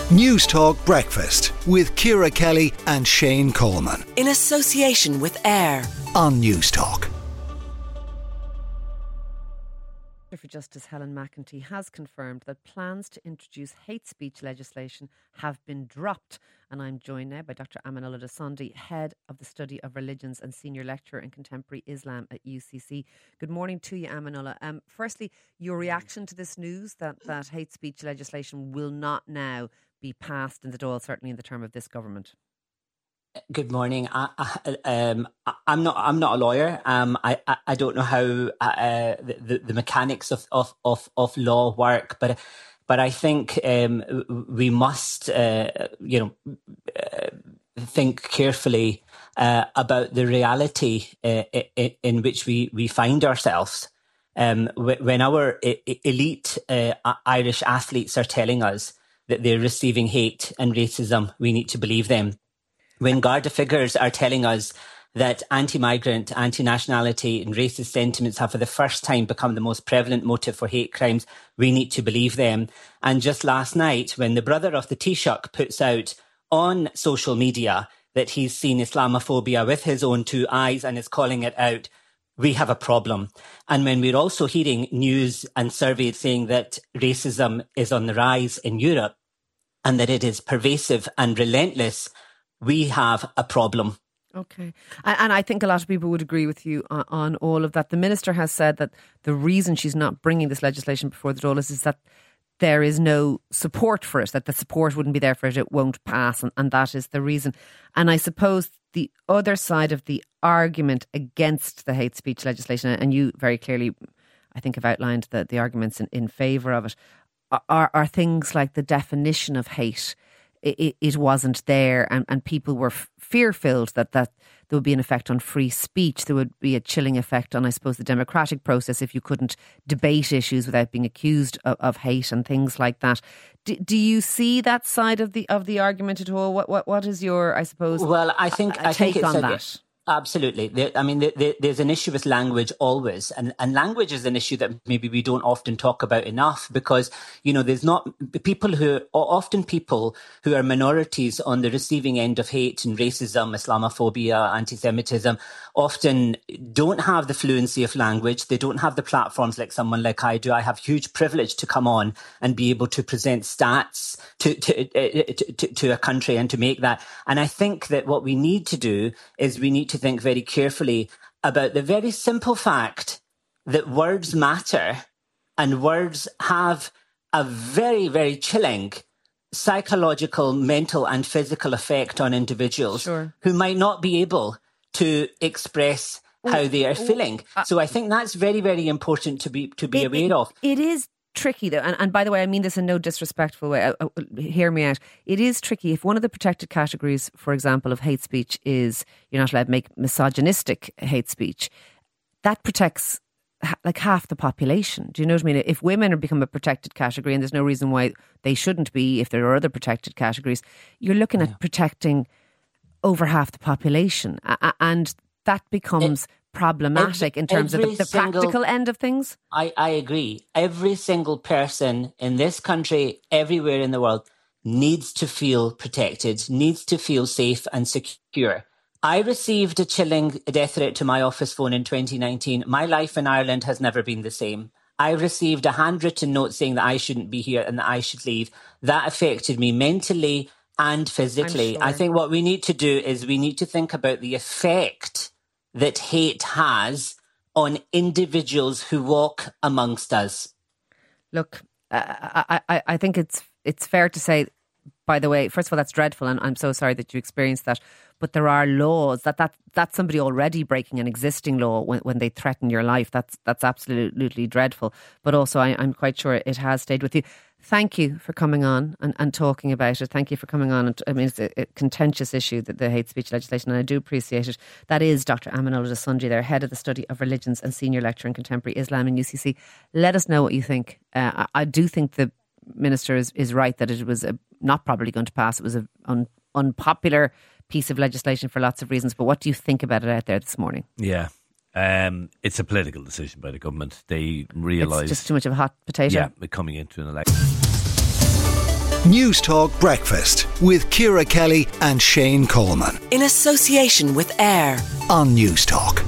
News Talk Breakfast with Ciara Kelly and Shane Coleman. In association with AIR On News Talk. For Justice Helen McEntee has confirmed that plans to introduce hate speech legislation have been dropped. And I'm joined now by Dr. Amanullah Dasandi, Head of the Study of Religions and Senior Lecturer in Contemporary Islam at UCC. Good morning to you, Amanullah. Firstly, your reaction to this news that hate speech legislation will not now be passed in the Dáil, certainly in the term of this government. Good morning. I'm not a lawyer. I don't know how the mechanics of law work, but I think we must think carefully about the reality in which we find ourselves. When our elite Irish athletes are telling us that they're receiving hate and racism, we need to believe them. When Garda figures are telling us that anti-migrant, anti-nationality and racist sentiments have for the first time become the most prevalent motive for hate crimes, we need to believe them. And just last night, when the brother of the Taoiseach puts out on social media that he's seen Islamophobia with his own two eyes and is calling it out, we have a problem. And when we're also hearing news and surveys saying that racism is on the rise in Europe and that it is pervasive and relentless, we have a problem. Okay. And I think a lot of people would agree with you on all of that. The Minister has said that the reason she's not bringing this legislation before the Dáil is that there is no support for it, that the support wouldn't be there for it, it won't pass, and that is the reason. And I suppose the other side of the argument against the hate speech legislation, and you very clearly, I think, have outlined the arguments in favour of it, are things like the definition of hate. It wasn't there, and people were fear-filled that there would be an effect on free speech. There would be a chilling effect on, I suppose, the democratic process if you couldn't debate issues without being accused of hate and things like that. Do you see that side of the argument at all? What is your, I suppose, I think take it's on that? Absolutely. There's an issue with language always. And language is an issue that maybe we don't often talk about enough because, there's not people who are minorities on the receiving end of hate and racism, Islamophobia, anti-Semitism, often don't have the fluency of language. They don't have the platforms like someone like I do. I have huge privilege to come on and be able to present stats to a country and to make that. And I think that what we need to do is we need to think very carefully about the very simple fact that words matter and words have a very, very chilling psychological, mental and physical effect on individuals who might not be able to express how they are feeling. So I think that's very, very important to be aware of. It is tricky though, and by the way, I mean this in no disrespectful way. Hear me out. It is tricky if one of the protected categories, for example, of hate speech is you're not allowed to make misogynistic hate speech. That protects like half the population. Do you know what I mean? If women are become a protected category, and there's no reason why they shouldn't be, if there are other protected categories, you're looking at protecting over half the population, and that becomes problematic in terms of the practical end of things. I agree. Every single person in this country, everywhere in the world, needs to feel protected, needs to feel safe and secure. I received a chilling death threat to my office phone in 2019. My life in Ireland has never been the same. I received a handwritten note saying that I shouldn't be here and that I should leave. That affected me mentally and physically. Sure. I think what we need to do is we need to think about the effect that hate has on individuals who walk amongst us. Look, I think it's fair to say, by the way, first of all, that's dreadful, and I'm so sorry that you experienced that. But there are laws that's somebody already breaking an existing law when they threaten your life. That's absolutely dreadful. But also, I'm quite sure it has stayed with you. Thank you for coming on and talking about it. Thank you for coming on. I mean, it's a contentious issue, the hate speech legislation, and I do appreciate it. That is Dr. Amanullah Dasandi, there, Head of the Study of Religions and Senior Lecturer in Contemporary Islam in UCC. Let us know what you think. I do think the Minister is right that it was not probably going to pass. It was an unpopular piece of legislation for lots of reasons. But what do you think about it out there this morning? Yeah. It's a political decision by the government. They realise it's just too much of a hot potato. Yeah, coming into an election. News Talk Breakfast with Ciara Kelly and Shane Coleman In association with AIR on News Talk.